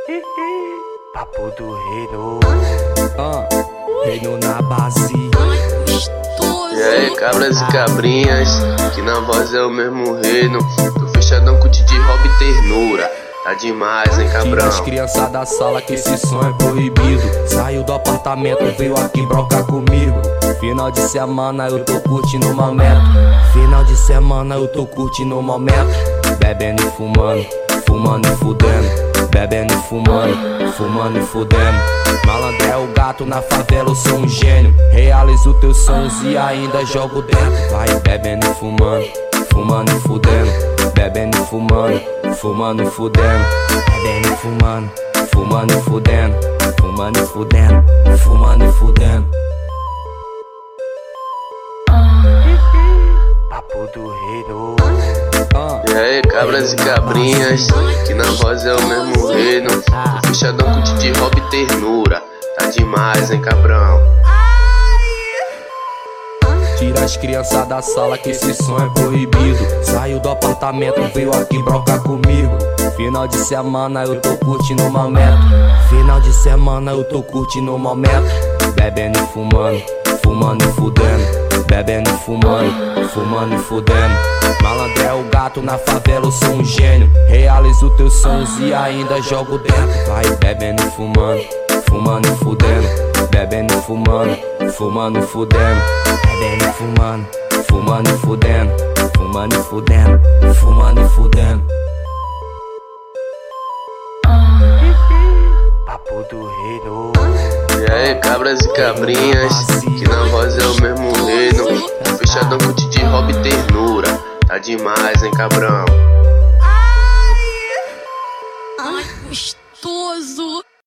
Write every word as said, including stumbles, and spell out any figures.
Papo do reino. Ah, reino na base. E aí, cabras e cabrinhas, que na voz é o mesmo reino. Tô fechadão com o Didi Rob ternura. Tá demais, hein, cabrão? Tira as crianças da sala que esse som é proibido. Saiu do apartamento, veio aqui brocar comigo. Final de semana eu tô curtindo o momento. Final de semana eu tô curtindo o momento. Bebendo e fumando, fumando e fudendo. Bebendo e fumando, fumando e fudendo. Malandro é o gato na favela, eu sou um gênio. Realizo teus sonhos e ainda jogo dentro. Vai bebendo e fumando, fumando e fudendo. Bebendo e fumando, fumando e fudendo. Bebendo e fumando, fumando e fudendo. Fumando e fudendo, fumando e fudendo. Papo do reino. E aí, cabras e cabrinhas, que na voz é o mesmo reino. Tô fechadão com o Didi Rob ternura. Tá demais, hein, cabrão? Tira as crianças da sala que esse som é proibido. Saiu do apartamento, veio aqui brocar comigo. Final de semana eu tô curtindo o momento. Final de semana eu tô curtindo o momento. Bebendo e fumando, fumando e fudendo. Bebendo e fumando, fumando e fudendo. Malandro é o gato na favela, eu sou um gênio. Realizo teus sonhos e ainda jogo dentro. Vai bebendo e fumando, fumando e fudendo. Bebendo e fumando, fumando e fudendo. Bebendo e fumando, fumando e fudendo. Fumando e fudendo, fumando e fudendo. Papo do reino. E aí, cabras e cabrinhas, que na voz é o mesmo reino. Tô fechadão com o Didi Rob ternura. Tá demais, hein, cabrão? Ai, gostoso.